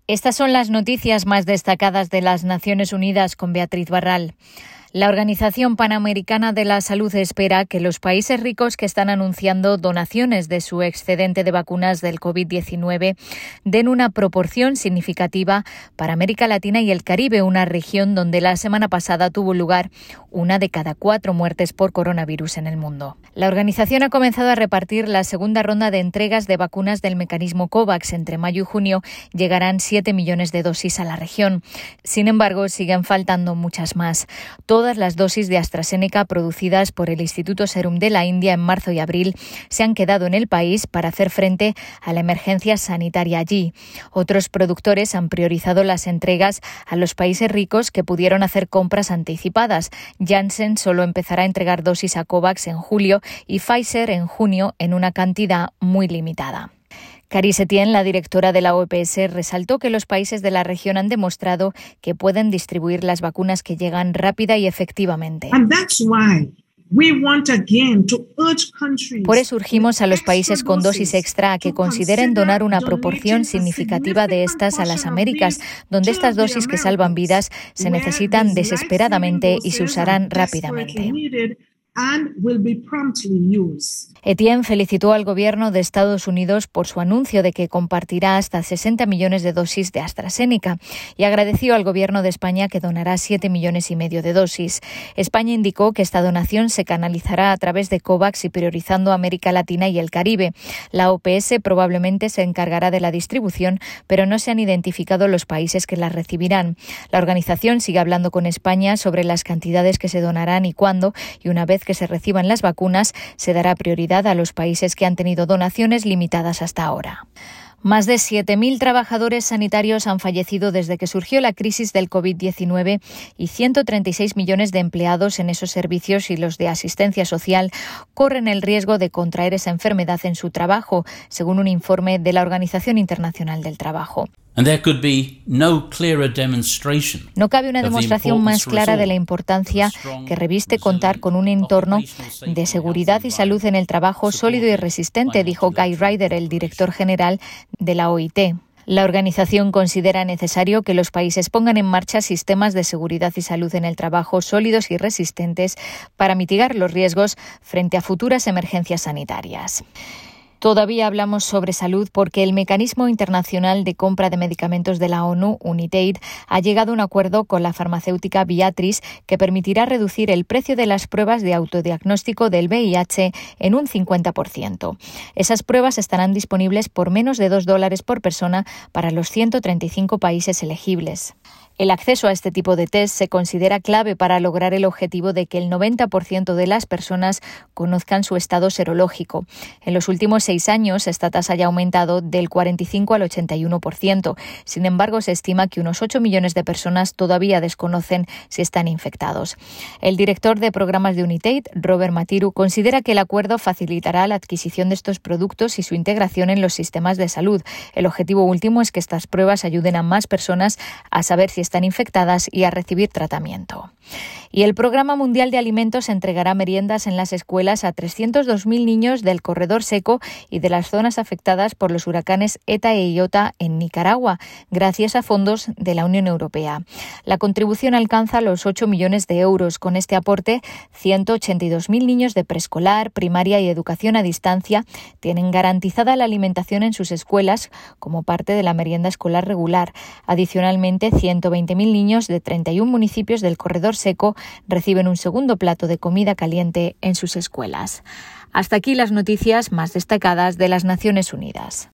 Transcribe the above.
Estas son las noticias más destacadas de las Naciones Unidas con Beatriz Barral. La Organización Panamericana de la Salud espera que los países ricos que están anunciando donaciones de su excedente de vacunas del COVID-19 den una proporción significativa para América Latina y el Caribe, una región donde la semana pasada tuvo lugar 1 de cada 4 muertes por coronavirus en el mundo. La organización ha comenzado a repartir la segunda ronda de entregas de vacunas del mecanismo COVAX. Entre mayo y junio llegarán 7 millones de dosis a la región. Sin embargo, siguen faltando muchas más. Todas las dosis de AstraZeneca producidas por el Instituto Serum de la India en marzo y abril se han quedado en el país para hacer frente a la emergencia sanitaria allí. Otros productores han priorizado las entregas a los países ricos que pudieron hacer compras anticipadas. Janssen solo empezará a entregar dosis a COVAX en julio y Pfizer en junio en una cantidad muy limitada. Cari Setien, la directora de la OPS, resaltó que los países de la región han demostrado que pueden distribuir las vacunas que llegan rápida y efectivamente. Por eso urgimos a los países con dosis extra a que consideren donar una proporción significativa de estas a las Américas, donde estas dosis que salvan vidas se necesitan desesperadamente y se usarán rápidamente. Etienne felicitó al gobierno de Estados Unidos por su anuncio de que compartirá hasta 60 millones de dosis de AstraZeneca y agradeció al gobierno de España que donará 7,5 millones de dosis. España indicó que esta donación se canalizará a través de COVAX y priorizando América Latina y el Caribe. La OPS probablemente se encargará de la distribución, pero no se han identificado los países que la recibirán. La organización sigue hablando con España sobre las cantidades que se donarán y cuándo, y una vez que se reciban las vacunas, se dará prioridad a los países que han tenido donaciones limitadas hasta ahora. Más de 7.000 trabajadores sanitarios han fallecido desde que surgió la crisis del COVID-19 y 136 millones de empleados en esos servicios y los de asistencia social corren el riesgo de contraer esa enfermedad en su trabajo, según un informe de la Organización Internacional del Trabajo. No cabe una demostración más clara de la importancia que reviste contar con un entorno de seguridad y salud en el trabajo sólido y resistente, dijo Guy Ryder, el director general de la OIT. La organización considera necesario que los países pongan en marcha sistemas de seguridad y salud en el trabajo sólidos y resistentes para mitigar los riesgos frente a futuras emergencias sanitarias. Todavía hablamos sobre salud porque el Mecanismo Internacional de Compra de Medicamentos de la ONU, UNITAID, ha llegado a un acuerdo con la farmacéutica Viatris que permitirá reducir el precio de las pruebas de autodiagnóstico del VIH en un 50%. Esas pruebas estarán disponibles por menos de $2 por persona para los 135 países elegibles. El acceso a este tipo de test se considera clave para lograr el objetivo de que el 90% de las personas conozcan su estado serológico. En los últimos 6 años, esta tasa ya ha aumentado del 45 al 81%. Sin embargo, se estima que unos 8 millones de personas todavía desconocen si están infectados. El director de programas de UNITAID, Robert Matiru, considera que el acuerdo facilitará la adquisición de estos productos y su integración en los sistemas de salud. El objetivo último es que estas pruebas ayuden a más personas a saber si están infectadas y a recibir tratamiento. Y el Programa Mundial de Alimentos entregará meriendas en las escuelas a 302.000 niños del corredor seco y de las zonas afectadas por los huracanes ETA e Iota en Nicaragua, gracias a fondos de la Unión Europea. La contribución alcanza los 8 millones de euros. Con este aporte, 182.000 niños de preescolar, primaria y educación a distancia tienen garantizada la alimentación en sus escuelas como parte de la merienda escolar regular. Adicionalmente, 120.000 niños de 31 municipios del corredor seco reciben un segundo plato de comida caliente en sus escuelas. Hasta aquí las noticias más destacadas de las Naciones Unidas.